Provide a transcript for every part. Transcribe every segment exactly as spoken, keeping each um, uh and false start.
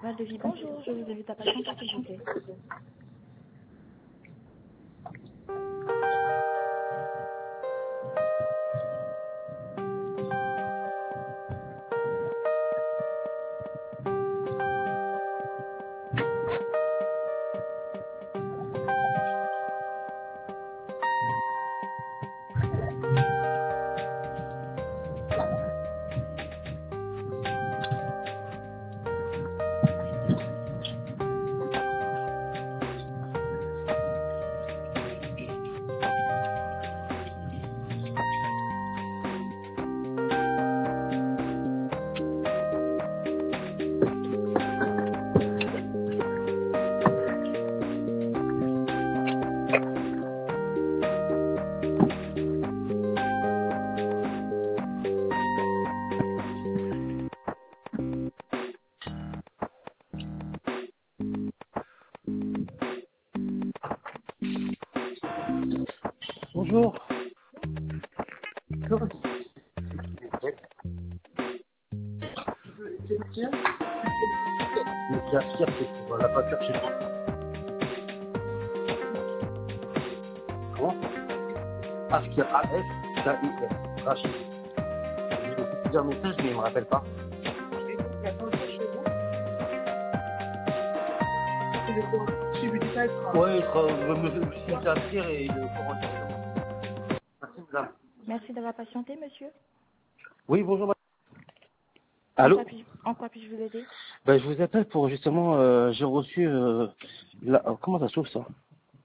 Val de Vie, bonjour, je vous invite à patienter s'il vous plaît. Bonjour. C'est Askir, c'est pour la pâture chez moi. Comment Askir, A S K I R. Rachid. J'ai laissé plusieurs messages, mais il ne me rappelle pas. Ouais, je me suis Askir et le courant directement. Merci, madame. Merci d'avoir patienté, monsieur. Oui, bonjour, madame. En Allô quoi puis- En quoi puis-je vous aider? ben, je vous appelle pour justement, euh, j'ai reçu, euh, la, oh, comment ça s'ouvre ça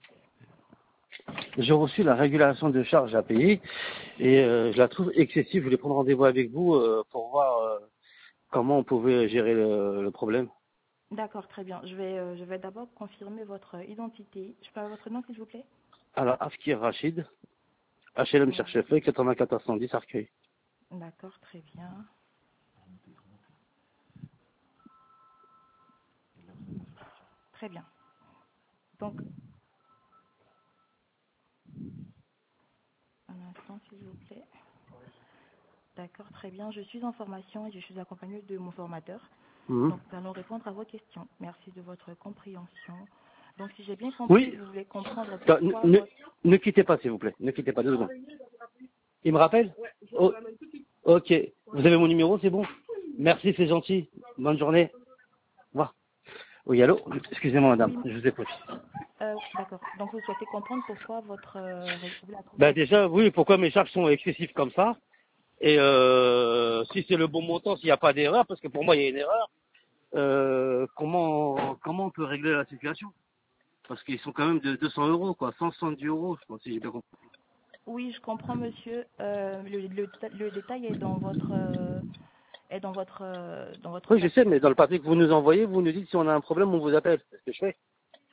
J'ai reçu la régulation de charges à payer et euh, je la trouve excessive. Je voulais prendre rendez-vous avec vous euh, pour voir euh, comment on pouvait gérer le, le problème. D'accord, très bien. Je vais, euh, je vais d'abord confirmer votre identité. Je peux avoir votre nom, s'il vous plaît? Alors, Afkir Rachid, H L M Ouais. cherche fait, quatre-vingt-quatorze cent dix Arcueil. D'accord, très bien. Très bien. Donc, un instant, s'il vous plaît. D'accord, très bien. Je suis en formation et je suis accompagnée de mon formateur. Mhm. Donc, nous allons répondre à vos questions. Merci de votre compréhension. Donc, si j'ai bien compris, Oui, vous voulez comprendre Attends, ne, pourquoi ne, votre... ne quittez pas s'il vous plaît, ne quittez pas deux secondes. Il me rappelle Oh, ok, vous avez mon numéro, c'est bon. Merci, c'est gentil. Bonne journée. Au revoir. Oui, allô excusez-moi madame, Oui, je vous écoute. euh, d'accord. Donc, vous souhaitez comprendre pourquoi votre... euh, ré- vous la trouvez Ben excessive. déjà, oui, pourquoi mes charges sont excessives comme ça? Et euh, si c'est le bon montant, s'il n'y a pas d'erreur, parce que pour moi il y a une erreur, euh, comment comment on peut régler la situation? Parce qu'ils sont quand même de deux cents euros, quoi, cent soixante-dix euros, je pense, si j'ai bien compris. Oui, je comprends, monsieur. Euh, le, le, le détail est dans votre... euh, est dans votre... euh, dans votre Oui, je sais, facture. mais dans le papier que vous nous envoyez, vous nous dites si on a un problème, on vous appelle. C'est ce que je fais.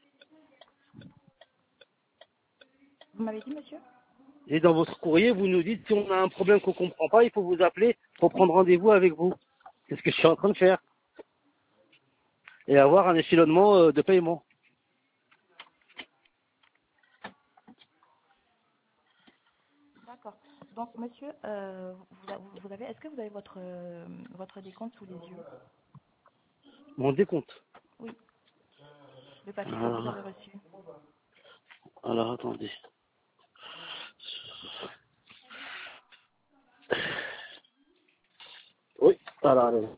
Vous m'avez dit, monsieur? Et dans votre courrier, vous nous dites si on a un problème qu'on comprend pas, il faut vous appeler pour prendre rendez-vous avec vous. C'est ce que je suis en train de faire. Et avoir un échelonnement euh, de paiement. D'accord. Donc, monsieur, euh, vous, a- vous avez... Est-ce que vous avez votre, euh, votre décompte sous les yeux? Mon décompte. Oui, le papier que vous Alors, avez reçu. alors attendez. Oui, alors, allez.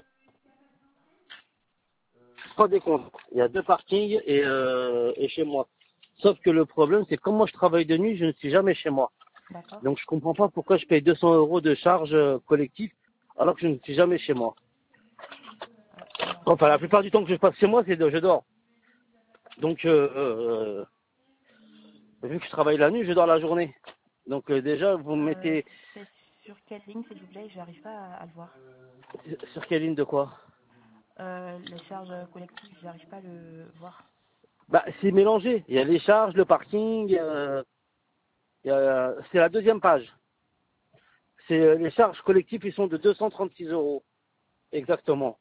Pas décompte. Il y a deux parkings et, euh, et chez moi. Sauf que le problème, c'est que comme moi je travaille de nuit, je ne suis jamais chez moi. D'accord. Donc je comprends pas pourquoi je paye deux cents euros de charge euh, collective alors que je ne suis jamais chez moi. Euh, un Enfin, instant, la je plupart du temps que je passe chez moi, c'est de je dors. Donc, euh, euh, vu que je travaille la nuit, je dors la journée. Donc euh, déjà, vous me Euh, mettez c'est sur quelle ligne, s'il vous plaît? J'arrive pas à, à le voir. sur quelle ligne de quoi? Euh, les charges collectives, j'arrive pas à le voir. Bah, c'est mélangé. Il y a les charges, le parking. euh, il y a- c'est la deuxième page. C'est euh, les charges collectives, ils sont de deux cent trente-six euros. Exactement.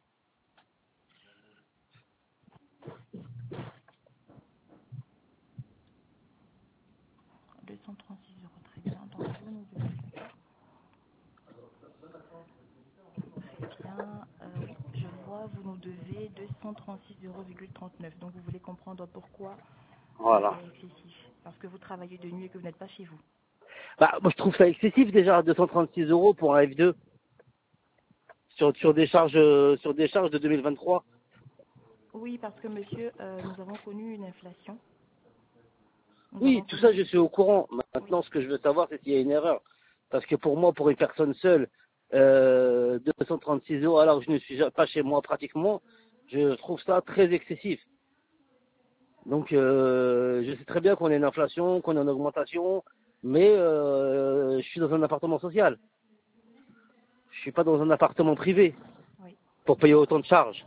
deux cent trente-six euros, très bien. Donc, je vais nous donner ça. Très bien. Euh, oui, je vois vous nous devez deux cent trente-six euros virgule trente-neuf. Donc vous voulez comprendre pourquoi Voilà. c'est excessif. Parce que vous travaillez de nuit et que vous n'êtes pas chez vous. Bah, moi, je trouve ça excessif déjà, deux cent trente-six euros pour un F deux sur, sur des charges, euh, sur des charges de deux mille vingt-trois. Oui, parce que monsieur, euh, nous avons connu une inflation. Nous Oui, avons tout connu... ça, je suis au courant. Oui, Maintenant, ce que je veux savoir, c'est s'il y a une erreur. Parce que pour moi, pour une personne seule, euh, deux cent trente-six euros, alors que je ne suis pas chez moi pratiquement, je trouve ça très excessif. Donc, euh, je sais très bien qu'on a une inflation, qu'on a une augmentation, mais euh, je suis dans un appartement social. Je suis pas dans un appartement privé oui, pour payer autant de charges.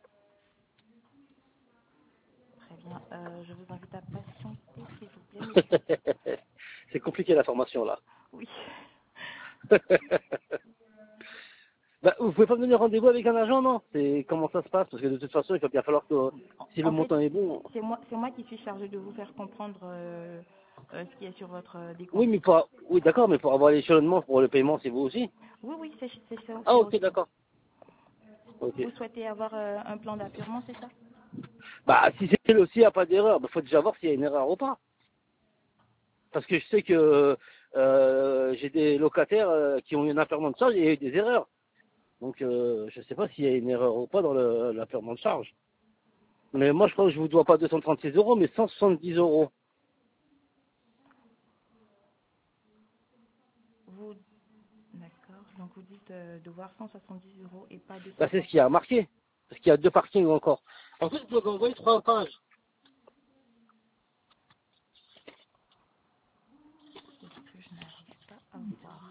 très bien. Euh, je vous invite à patienter, s'il vous plaît, monsieur. C'est compliqué la formation là. Oui. Bah, vous pouvez pas me donner rendez-vous avec un agent, non? C'est comment ça se passe? Parce que de toute façon, il va bien falloir que En, si le en fait, montant est bon. c'est moi, c'est moi qui suis chargée de vous faire comprendre euh, euh, ce qui est sur votre euh, Oui, décompte. mais pour, oui, d'accord, mais pour avoir l'échelonnement pour le paiement, c'est vous aussi. Oui, oui, c'est c'est ça Ah, c'est ok, aussi. d'accord. Ok. Vous souhaitez avoir euh, un plan d'appurement, c'est ça? Bah, si c'est le aussi, il n'y a pas d'erreur, bah, faut déjà voir s'il y a une erreur ou pas. Parce que je sais que euh, j'ai des locataires euh, qui ont eu un apurement de charge et il y a eu des erreurs. Donc, euh, je sais pas s'il y a une erreur ou pas dans le- l'apurement de charge. Mais moi, je crois que je vous dois pas deux cent trente-six euros, mais cent soixante-dix euros. Vous, d'accord. Donc vous dites euh, devoir cent soixante-dix euros et pas Bah, c'est ce deux cent trente. qui a marqué. Parce qu'il y a deux parkings encore. En fait, vous m'avez envoyé trois pages. C'est ce que je n'arrive pas à voir.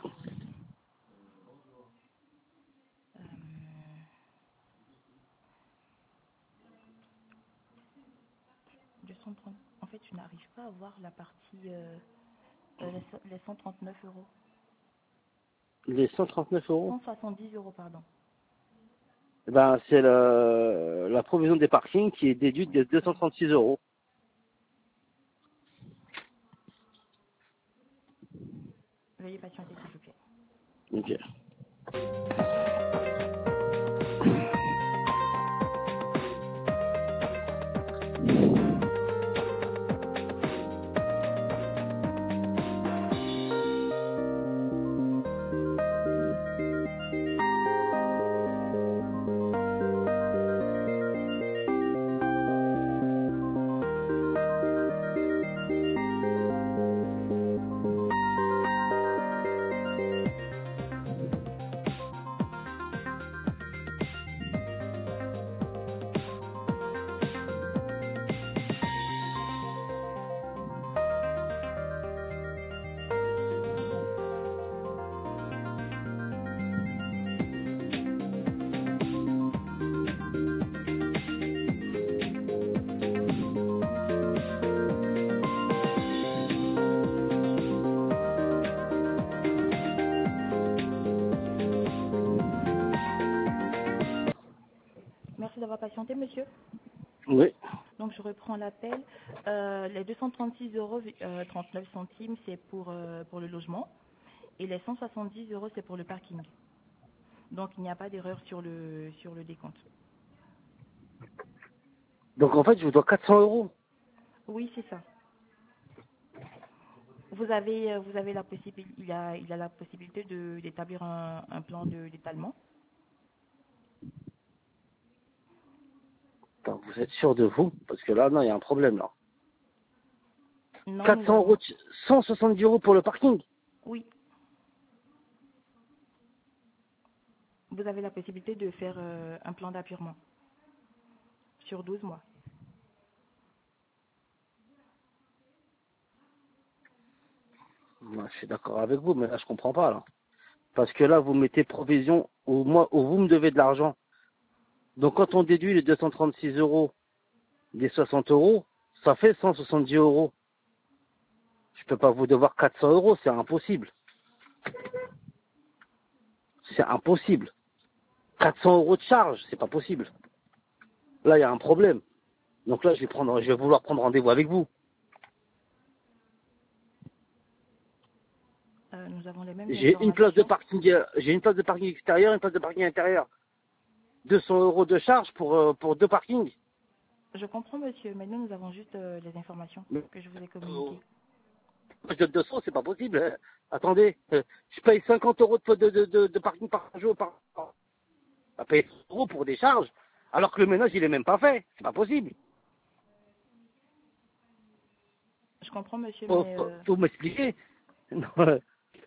Euh, deux cent trente. En fait, je n'arrive pas à voir la partie euh, euh, les, so- les cent trente-neuf euros. Les cent trente-neuf euros. cent soixante-dix euros, pardon. Eh ben, c'est le- la provision des parkings qui est déduite des deux cent trente-six euros. Veuillez patienter, s'il vous plaît. Ok. Merci d'avoir patienté, monsieur. Oui. Donc, je reprends l'appel. Euh, les deux cent trente-six euros euh, trente-neuf centimes, c'est pour, euh, pour le logement. Et les cent soixante-dix euros, c'est pour le parking. Donc, il n'y a pas d'erreur sur le, sur le décompte. Donc, en fait, je vous dois quatre cents euros. Oui, c'est ça. Vous avez, euh, vous avez la possibilité, il y a, il y a la possibilité de, d'établir un, un plan de, d'étalement. Attends, vous êtes sûr de vous? Parce que là, non, il y a un problème, là. Non, nous quatre cents avons, euros, de- cent soixante-dix euros pour le parking. oui, vous avez la possibilité de faire euh, un plan d'appurement sur douze mois. Moi, je suis d'accord avec vous, mais là, je comprends pas, là. Parce que là, vous mettez provision au mois où vous me devez de l'argent. Donc, quand on déduit les deux cent trente-six euros des soixante euros, ça fait cent soixante-dix euros. Je peux pas vous devoir quatre cents euros, c'est impossible. C'est impossible. quatre cents euros de charge, c'est pas possible. Là, il y a un problème. Donc là, je vais prendre, je vais vouloir prendre rendez-vous avec vous. Euh, nous avons les mêmes J'ai une place de informations. parking, euh, j'ai une place de parking extérieur, une place de parking intérieur. deux cents euros de charge pour, euh, pour deux parkings. Je comprends, monsieur, mais nous, nous avons juste euh, les informations Mais, que je vous ai communiquées. euh, de deux cents, c'est pas possible. Euh, attendez, euh, je paye cinquante euros de, de, de, de, de parking par jour. Par... On va payer cent euros pour des charges, alors que le ménage, il est même pas fait. C'est pas possible. Je comprends, monsieur, Faut, mais... faut, Euh... faut m'expliquer. Non, euh,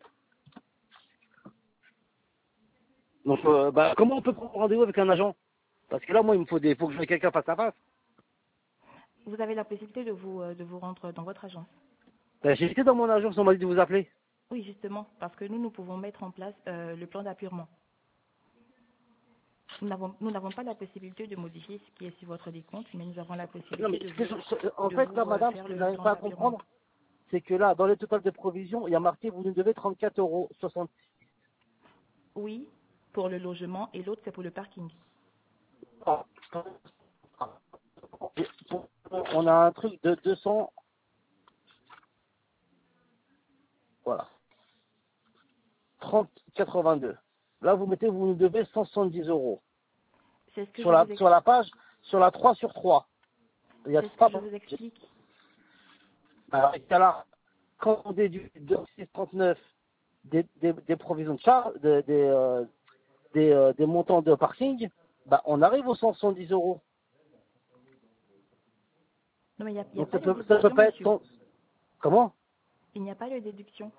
Donc, euh, bah, comment on peut prendre rendez-vous avec un agent? Parce que là, moi, il me faut des, faut que je mette quelqu'un face à face. Vous avez la possibilité de vous, euh, de vous rendre dans votre agence. Ben, j'ai été dans mon agence, on m'a dit de vous appeler. Oui, justement, parce que nous, nous pouvons mettre en place euh, le plan d'appurement. Nous n'avons nous n'avons pas la possibilité de modifier ce qui est sur votre décompte, mais nous avons la Non, mais possibilité de ce que vous, je- ce- en de fait, là, vous euh, madame, ce faire que je le n'arrive plan pas à d'appurement. comprendre, c'est que là, dans le total de provisions, il y a marqué, vous nous devez trente-quatre euros soixante. Oui, pour le logement, et l'autre, c'est pour le parking. On a un truc de deux cents, voilà, trente quatre-vingt-deux. Là, vous mettez, vous nous devez cent soixante-dix euros. C'est ce que Sur je la, vous, ex- sur la page, sur la trois sur trois. Il y a c'est ce trois que je pages. vous explique. Alors, là, quand on déduit de six trente-neuf des, des, des provisions de charge, des, des, euh, des, euh, des montants de parking, bah, on arrive aux cent soixante-dix euros. Non, mais il n'y a, il y a Donc pas ça de peut, ça peut déduction, pas être... monsieur. cent- Comment? Il n'y a pas de déduction.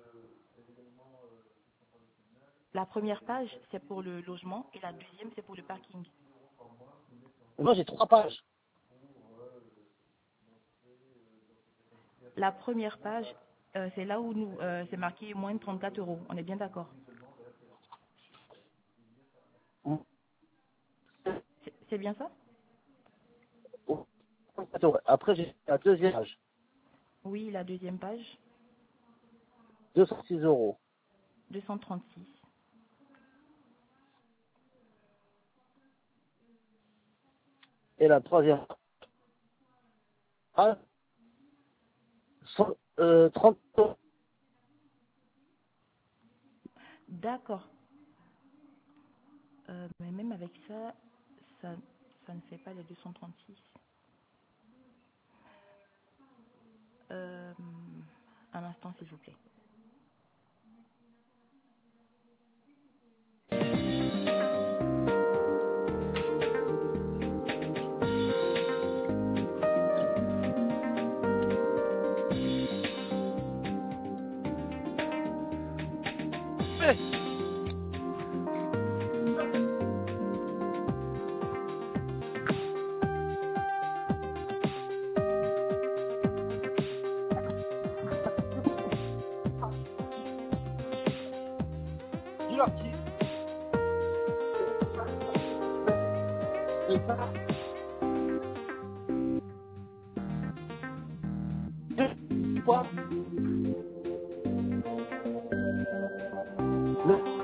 La première page, c'est pour le logement, et la deuxième, c'est pour le parking. Moi, j'ai trois pages. La première page, euh, c'est là où nous, euh, c'est marqué moins de trente-quatre euros. On est bien d'accord. C'est c'est bien ça? Après, j'ai la deuxième page, Oui, la deuxième page, deux cent six euros. deux cent trente-six. Et la troisième page, cent, euh, trente euros. D'accord. Euh, mais même avec ça, ça, ça ne fait pas les deux cent trente-six. Euh, un instant, s'il vous plaît. Dis-leur qui. Et ça, deux fois. Le-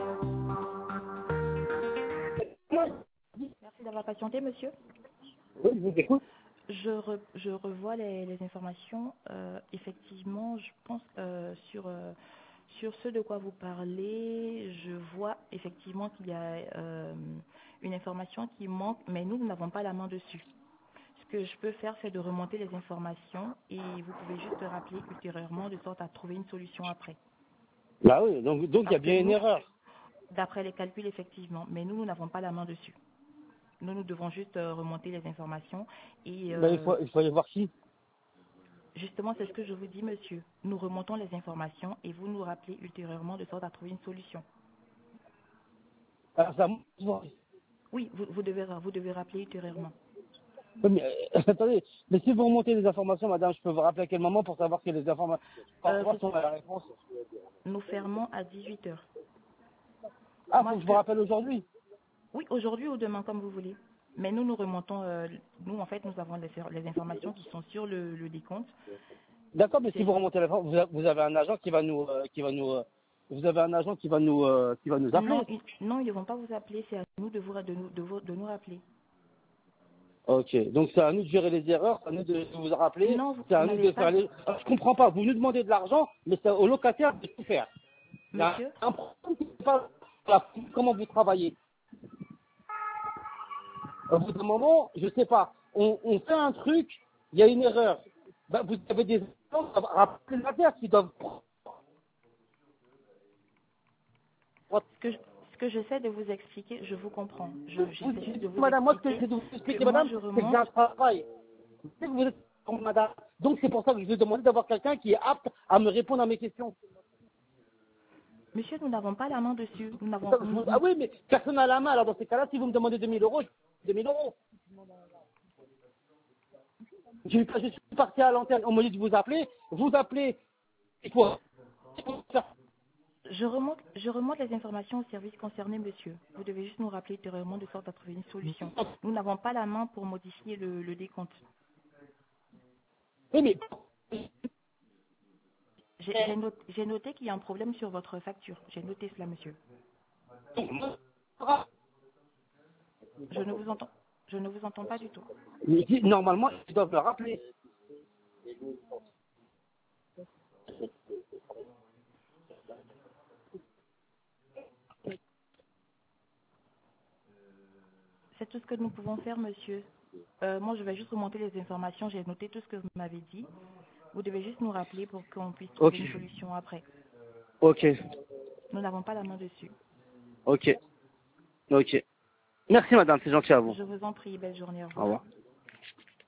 Merci d'avoir patienté, monsieur. Oui, je vous écoute. Je, re- je revois les, les informations. Euh, effectivement, je pense euh, sur, euh, sur ce de quoi vous parlez, je vois effectivement qu'il y a euh, une information qui manque, mais nous, nous n'avons pas la main dessus. Ce que je peux faire, c'est de remonter les informations et vous pouvez juste rappeler ultérieurement de sorte à trouver une solution après. Bah oui, donc donc il y a Parce que bien une nous, erreur. d'après les calculs, effectivement, mais nous, nous n'avons pas la main dessus. Nous, nous devons juste euh, remonter les informations et Bah, il euh, faut il faut aller voir qui. justement, c'est ce que je vous dis, monsieur. Nous remontons les informations et vous nous rappelez ultérieurement de sorte à trouver une solution. Alors, ça, Oui, vous, vous devez, vous devez rappeler ultérieurement. oui, mais, euh, attendez, mais si vous remontez les informations, madame, je peux vous rappeler à quel moment pour savoir que les informations, pour Euh, savoir vous- si on a la réponse. nous fermons à dix-huit heures. Ah, Moi, faut que ce je vous que, rappelle aujourd'hui. oui, aujourd'hui ou demain, comme vous voulez. Mais nous, nous remontons, euh, nous, en fait, nous avons les, les informations qui sont sur le, le décompte. D'accord, mais si C'est vous juste, remontez la vous, a- vous avez un agent qui va nous, euh, qui va nous, euh, vous avez un agent qui va nous, euh, qui va nous non, appeler. ils, non, ils ne vont pas vous appeler, c'est à nous de, vous, de, nous, de, vous- de nous rappeler. Ok, donc c'est à nous de gérer les erreurs, c'est à nous de, de vous rappeler, Non, vous, c'est vous à nous n'avez de pas, faire les. Alors, je comprends pas, vous nous demandez de l'argent, mais c'est au locataire de tout faire. Il y a monsieur, un problème qui se passe, voilà, comment vous travaillez. Au bout d'un moment, je sais pas, on, on fait un truc, il y a une erreur. Ben, vous avez des gens, rappelez qui doivent Ce que, je- ce que j'essaie de vous expliquer, je vous comprends. Je- vous, J'essaie juste de vous madame, moi, ce que expliquer j'essaie de vous que expliquer, moi, madame, je c'est que j'ai remonte. un travail. Vous savez que vous êtes, madame. Donc, c'est pour ça que je vous ai demandé d'avoir quelqu'un qui est apte à me répondre à mes questions. Monsieur, nous n'avons pas la main dessus. Nous n'avons. Donc, je nous- vous- ah nous- oui, mais personne n'a la main. Alors, dans ces cas-là, si vous me demandez deux mille euros, je deux mille euros. Je, je suis parti à l'antenne. On me dit de vous appeler. Vous appelez. Il faut faire. Je remonte, je remonte les informations au service concerné, monsieur. Vous devez juste nous rappeler ultérieurement de sorte à trouver une solution. Nous n'avons pas la main pour modifier le, le décompte. Oui, mais J'ai j'ai noté, j'ai noté qu'il y a un problème sur votre facture. J'ai noté cela, monsieur. Je ne vous entends, je ne vous entends pas du tout. normalement, ils doivent le rappeler. C'est tout ce que nous pouvons faire, monsieur. Euh, moi, je vais juste remonter les informations. J'ai noté tout ce que vous m'avez dit. Vous devez juste nous rappeler pour qu'on puisse trouver Ok. une solution après. Ok. Nous n'avons pas la main dessus. Ok. Ok. Merci, madame. C'est gentil à vous. Je vous en prie, belle journée, au Au revoir. revoir.